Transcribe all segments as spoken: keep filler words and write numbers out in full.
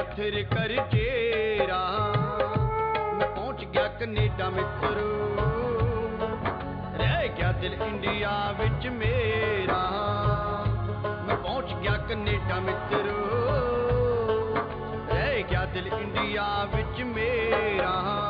फिर कर जेरा, मैं पहुंच गया कनेडा मित्रो, रह गया दिल इंडिया विच मेरा। मैं पहुंच गया कनेडा मित्रो, रह गया दिल इंडिया विच मेरा।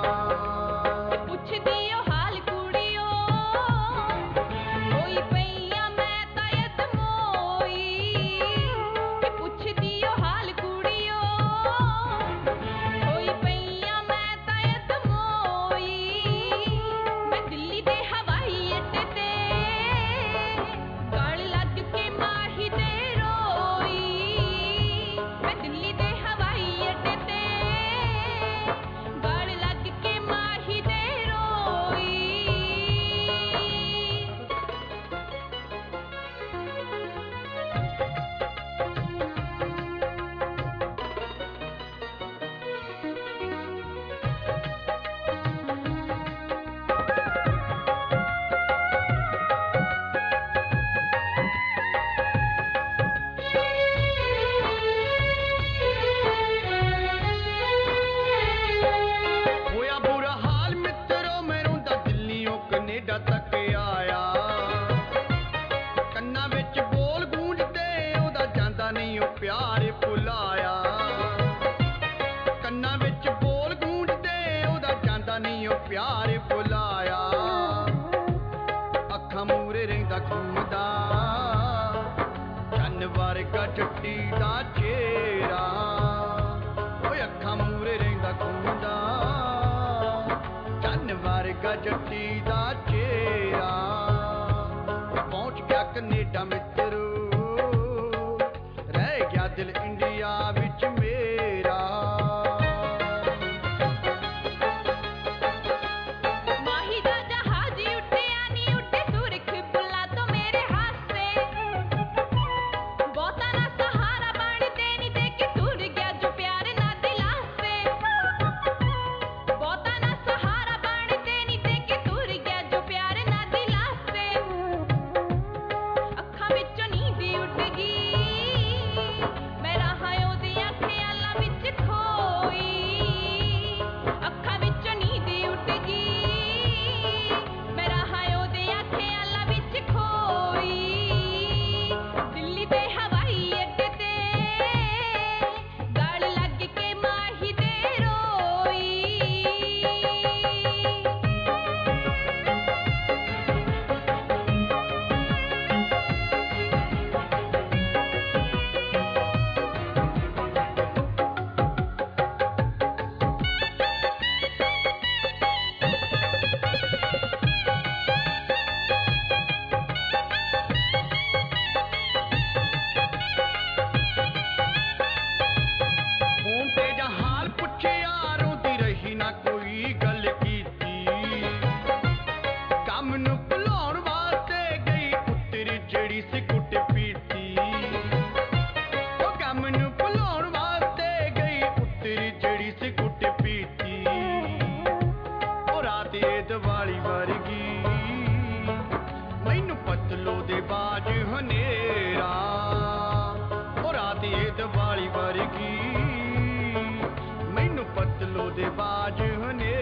प्यार भुलाया कन्ना विच बोल गूंजदे ओदा जांदा नहीं ओ प्यार भुलाया। अखां मूरे रहिंदा घूमदा चन्न वर्गा जट्टी दा चेहरा, ओए अखां मूरे रहिंदा घूमदा चन्न वर्गा जट्टी दा चेहरा। पहुंच गया कनेडा मित्रो, दिल इंडिया विच मेरा। माही दा जहाज उठिया नी उठे सुरख बुला तो मेरे हाथ से, बहुता ना सहारा बनते नी देखे टूट गया जो प्यार ना दिला से। बहुता ना सहारा बनते नी देखे टूट गया जो प्यार ना दिला से। अखां विचों नींद उठ गई, दिवाली वर्गी मैनू पतलो दे बाज हनेरा, और रात ये दिवाली वर्गी मैनू पतलो दे बाज हनेरा।